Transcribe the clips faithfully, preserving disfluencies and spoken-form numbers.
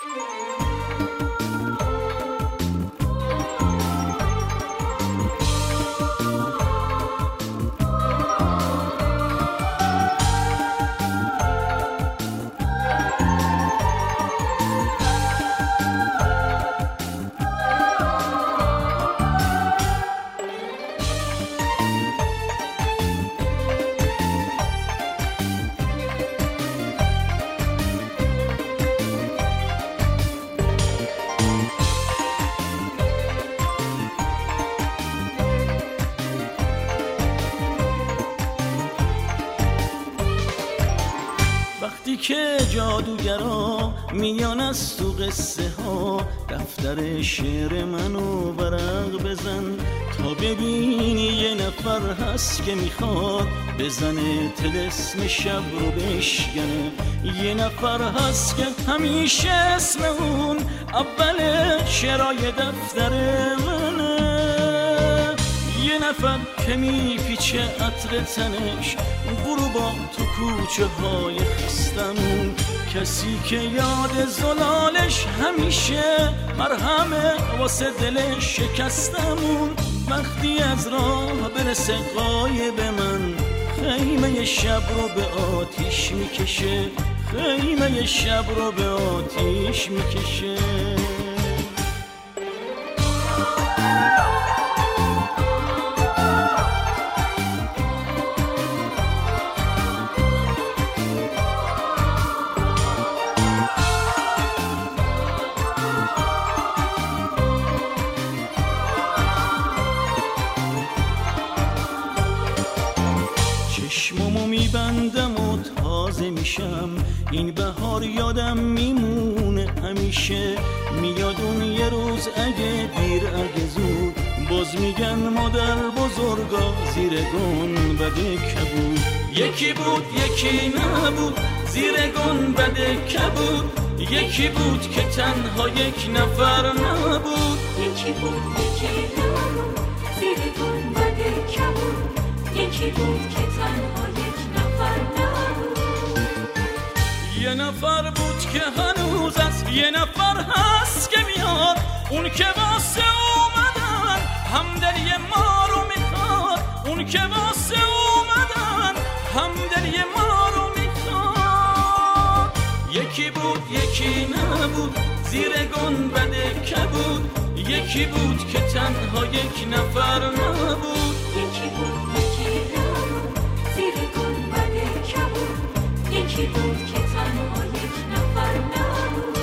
وقتی که جادوگرا میان از تو قصه ها دفتر شعر منو ورق بزن تا ببینی یه نفر هست که میخواد بزنه طلسم شب رو بشکنه. یه نفر هست که همیشه اسم اون اول شعرای دفتر منه. یه نفر که میپیچه عطر تنش غروبا تو کوچه های خستمون، کسی که یاد زلالش همیشه مرهمه واسه دل شکستمون. وقتی از راه برسه غایب من خیمه شب رو به آتیش میکشه، خیمه شب رو به آتیش میکشه. چشمامو میبندم و تازه میشم، این بهار یادم میمونه همیشه. میاد اون یه روز اگه دیر اگه زود، باز میگن مادر بزرگا زیر گنبد کبود. یکی بود یکی نبود زیر گنبد کبود، یکی بود که تنها یک نفر نبود. یکی بود یکی نبود زیر گنبد کبود، یکی بود که تنها یک نفر نبود. یه نفر بود که هنوز از یه نفر هست که میاد، اون که واسه اومدن همدلی ما رو میخواد، اون که واسه اومدن همدلی ما رو میخواد. یکی بود یکی نبود زیر گنبد کبود، یکی بود که تنها یک نفر نبود. یکی بود یکی نبود زیر گنبد کبود، یکی بود که تنها یک نفر نبود.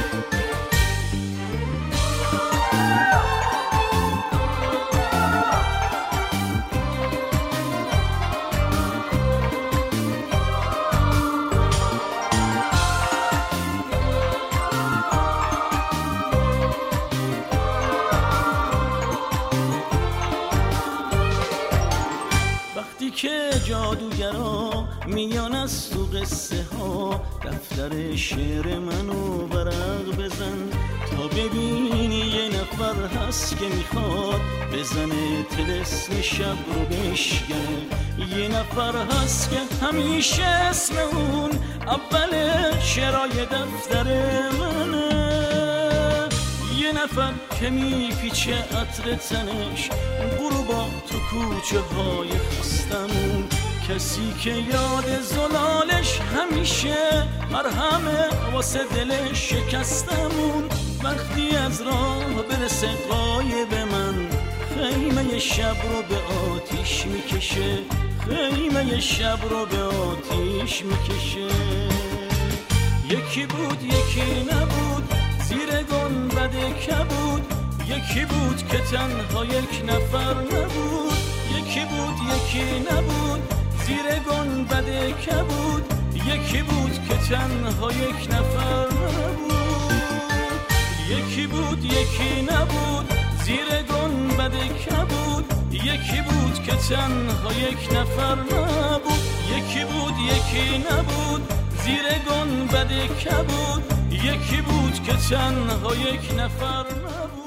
که جادوگرا میان از تو قصه ها دفتر شعر منو ورق بزن تا ببینی یه نفر هست که میخواد بزنه طلسم شب رو بشکنه. یه نفر هست که همیشه اسم اون اول شعرای دفتر منه. یه نفر که میپیچه عطر تنش غروبا تو کوچه های خستمون، کسی که یاد زلالش همیشه مرهمه واسه دل شکستمون. وقتی از راه برسه غایب من خیمه شب رو به آتیش میکشه، خیمه شب رو به آتیش میکشه. یکی بود یکی نبود زیر گنبد کبود، یکی بود که تنها یک نفر نبود. یکی بود یکی نبود زیر گنبد کبود، یکی بود که تنها یک نفر نبود. یکی بود یکی نبود زیر گنبد کبود، یکی بود که تنها یک نفر نبود. یکی بود یکی نبود زیر گنبد کبود، یکی بود که تنها یک نفر نبود.